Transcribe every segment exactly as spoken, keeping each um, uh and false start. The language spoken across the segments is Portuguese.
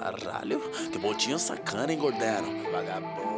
Caralho, que botinho sacana, hein, Gordero? Vagabundo.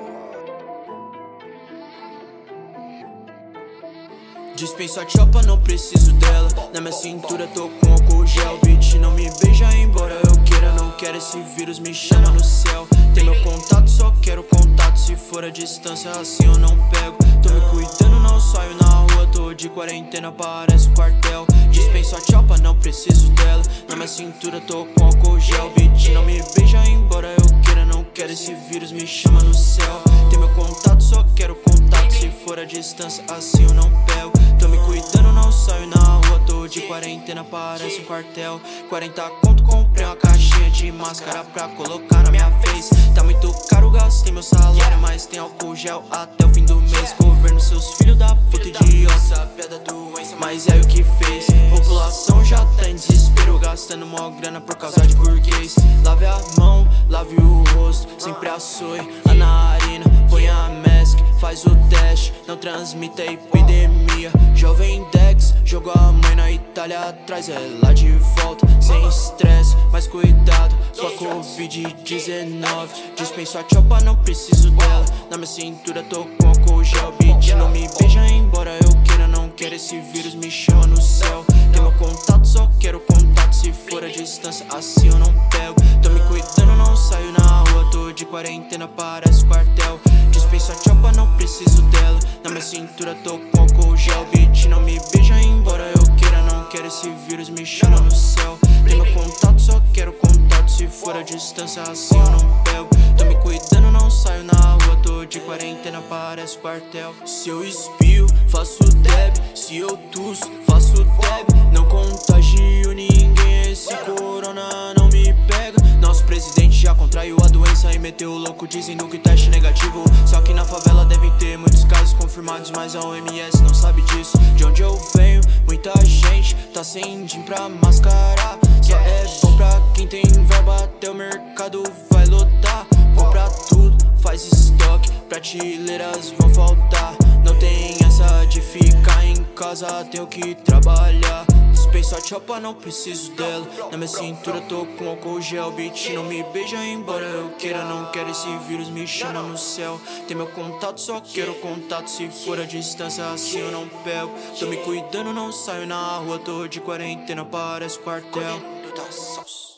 Dispenso a chopa, não preciso dela. Na minha cintura tô com álcool gel. Bitch, não me beija, embora eu queira. Não quero, esse vírus me chama no céu. Tem meu contato, só quero contato. Se for a distância, assim eu não pego. Tô me cuidando, não saio na rua. Tô de quarentena, parece um quartel. Dispenso a chopa, não preciso dela. Na minha cintura tô com álcool gel. Bitch, não me beija, embora eu queira. Não quero, esse vírus me chama no céu. Tem meu contato, só quero contato. Se for a distância, assim eu não pego. Tô me cuidando, não saio na rua. Tô de quarentena, parece um quartel. Quarenta conto, comprei uma caixinha de máscara pra colocar na minha face. Tá muito caro, gastei meu salário, mas tem álcool gel até o fim do mês. Governo, seus filhos da puta idiota, piada doença, mas é o que fez. População já tá em desespero, gastando mó grana por causa de burguês. Lave a mão, lave o rosto, sempre açoe a narina. Põe a mask, faz o teste, não transmita epidemia. Jovem Dex jogou a mãe na Itália, traz ela de volta sem estresse, mas cuidado com a covid dezenove. Dispenso a chopa, não preciso dela. Na minha cintura tô com álcool gel. Bitch, não me beija, embora eu queira. Não quero, esse vírus me chama no céu. Tem meu contato, só quero contato. Se for a distância, assim eu não pego. Tô me cuidando, não saio na rua. Tô de quarentena, parece quartel. Dispenso a chopa, não preciso dela. Na minha cintura tô com álcool gel. Bitch, não me beija, embora eu queira. Não quero, esse vírus me chama no céu. Tem meu contato, só quero contato. Se for a distância, assim eu não pego. Tô me cuidando, não saio na rua. Tô de quarentena, parece quartel. Se eu espio, faço deb. Se eu tuço, faço deb. Não contagio ninguém, esse corona não me pega. Nosso presidente já contraiu a doença e meteu o louco dizendo que teste negativo. Só que na favela devem ter muitos casos confirmados, mas a O M S não sabe disso. De onde eu venho, muita gente tá sem din pra mascarar. Só é bom pra quem tem verba, até o mercado vai lotar. Compra tudo, faz estoque, prateleiras vão faltar. Não tem essa de ficar em casa, tenho que trabalhar. Dispenso a chopa, não preciso dela. Na minha cintura tô com álcool gel. Bitch, não me beija, embora eu queira. Não quero, esse vírus me chama no céu. Tem meu contato, só quero contato. Se for a distância, assim eu não pego. Tô me cuidando, não saio na rua. Tô de quarentena, parece quartel.